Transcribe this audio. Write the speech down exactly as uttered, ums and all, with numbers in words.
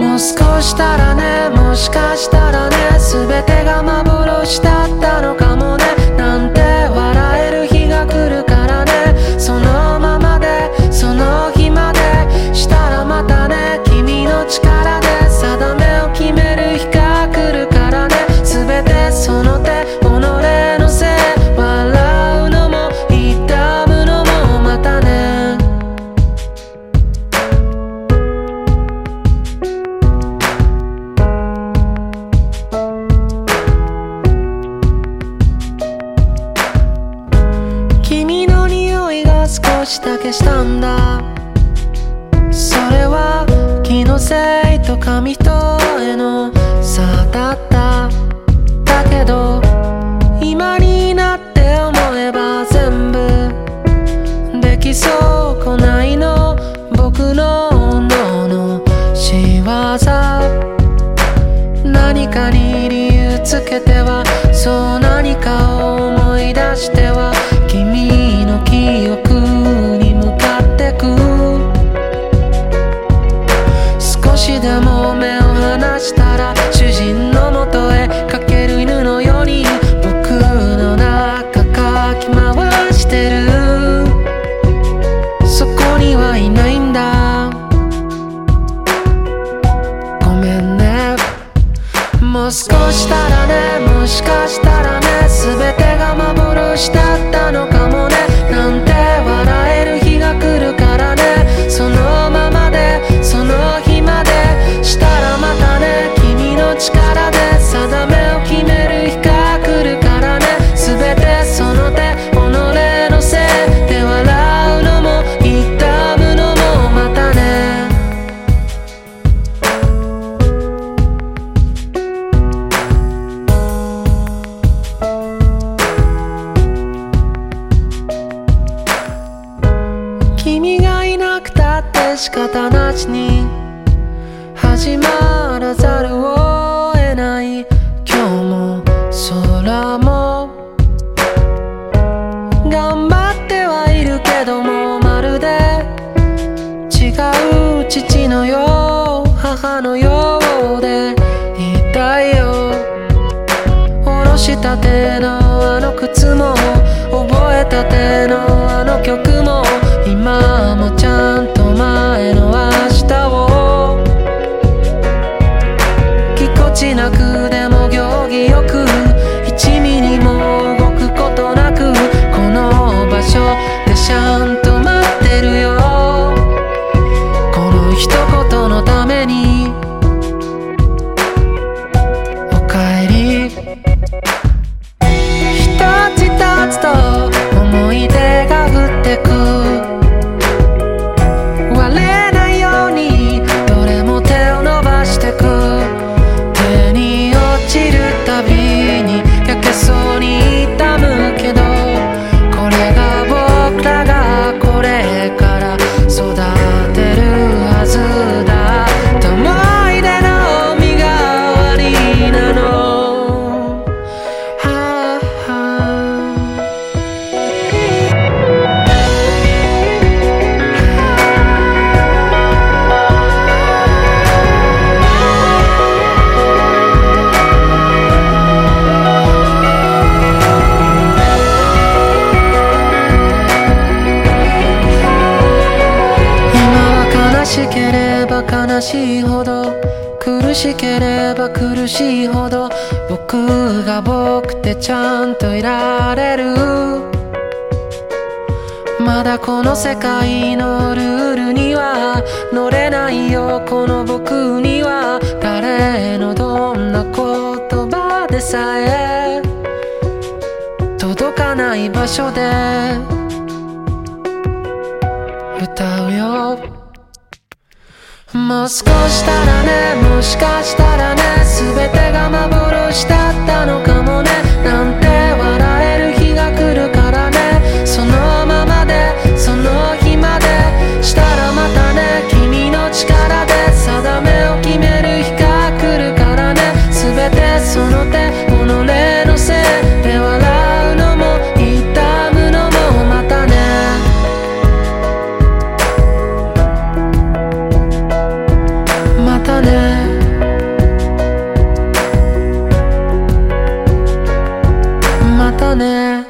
もう少したらね、もしかしたらね、全てが幻だったのかもね、なんて笑える日が来るからね。そのままでその日までしたらまたね、君の力で定めを決める日が来るからね。全てその手、己のせい、笑うのも痛むのもまたね。君の匂いが少しだけしたんだ。それは気のせいと紙一重の差だった。だけど今になって思えば全部できそうこないの、僕の脳の仕業。何かに理由つけては、そう何かを思い出しては、君の記憶に向かってく。少しでも目を離したら主人のもとへかける犬のように僕の中かき回してる。そこにはいないんだ。ごめんね。もう少したらね、もしかしたらね、全てが幻だったのかもね、なんて笑える日が来るからね。そのままでその日までしたらまたね、君の力で定めを決める日が来るからね。全てその手、己のせいで笑うのも痛むのもまたね。君がいなくたって仕方なしに始まらざるを得ない。今日も空も頑張ってはいるけども、まるで違う父のよう母のようでいたいよ。下ろしたてのあの靴も覚えたてのあの曲も、今もちゃんと前の明日をぎこちなくでも行儀よくいちミリも動くことなくこの場所でちゃんと待ってるよ。この一言のためにおかえり。一つ一つと思い出が降ってく。割れないようにどれも手を伸ばしてく。手に落ちるたびに焼けそうに痛むけど、これが僕らがこれから育てるはずだ。思い出の身代わりなの。はあはあ悲しければ悲しいほど、苦しければ苦しいほど、僕が僕でちゃんといられる。まだこの世界のルールには乗れないよ。この僕には誰のどんな言葉でさえ届かない場所で歌うよ。もう少したらね、もしかしたらね、全てが幻だったのかもね、なんて笑える日が来るからね。そのままでその日までしたらまたね、君の力で定めを決める日が来るからね。全てその手、己のせいで笑うのも痛むのもまたね。またね。 だね。